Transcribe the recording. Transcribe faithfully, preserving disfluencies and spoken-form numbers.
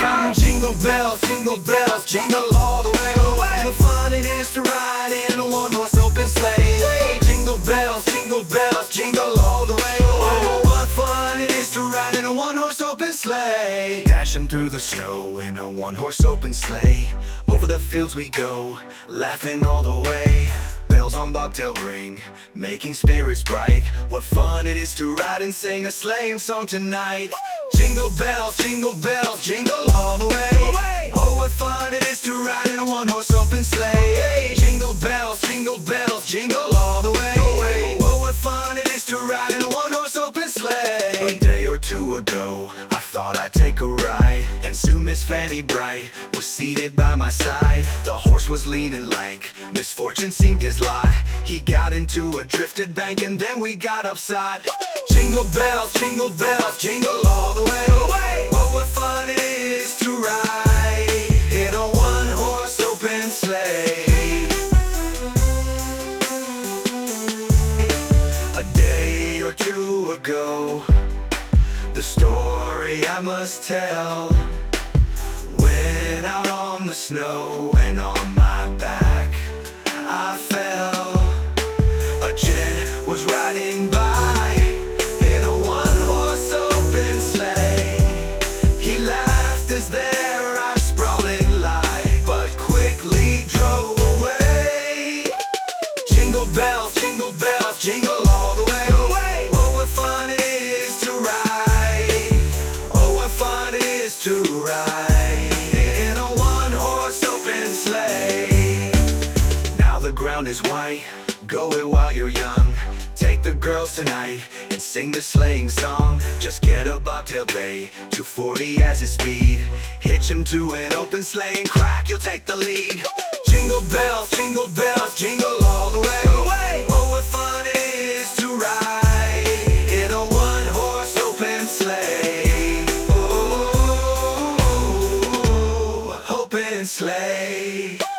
Come jingle bells, jingle bells, jingle all the way away. The fun it is to ride in a one-horse open sleigh. Jingle bells, jingle bells, jingle all the way away. What fun it is to ride in a one-horse open sleigh. Dashing through the snow in a one-horse open sleigh. Over the fields we go, laughing all the way. Bells on bobtail ring, making spirits bright. What fun it is to ride and sing a sleighing song tonight. Jingle bells, jingle bells, jingle all the way. Oh, what fun it is to ride in a one-horse open sleigh. Jingle bells, jingle bells, jingle all the way. Oh, what fun it is to ride in a one-horse open sleigh. A day or two ago, I thought I'd take a ride, and soon Miss Fanny Bright was seated by my side. The horse was lean and lank, misfortune seemed his lot. He got into a drifted bank and then we got upside. Jingle bells, jingle bells, jingle all the way. Oh, what fun it is to ride in a one-horse open sleigh. A day or two ago, the story I must tell, went out on the snow and on my back I fell. A gent was riding by in a one-horse open sleigh. He laughed as there I sprawling lie, but quickly drove away. Jingle bells, jingle bells, jingle all the way. Oh, what fun it is to ride. Oh, what fun it is to ride in a one-horse open sleigh. Now the ground is white, go it while you're young. Take the girls tonight and sing the sleighing song. Just get a bobtail bay, two forty as his speed. Hitch him to an open sleigh and crack, you'll take the lead. Jingle bells, jingle bells, jingle all the way. Oh, what fun it is to ride in a one-horse open sleigh. Oh, open sleigh.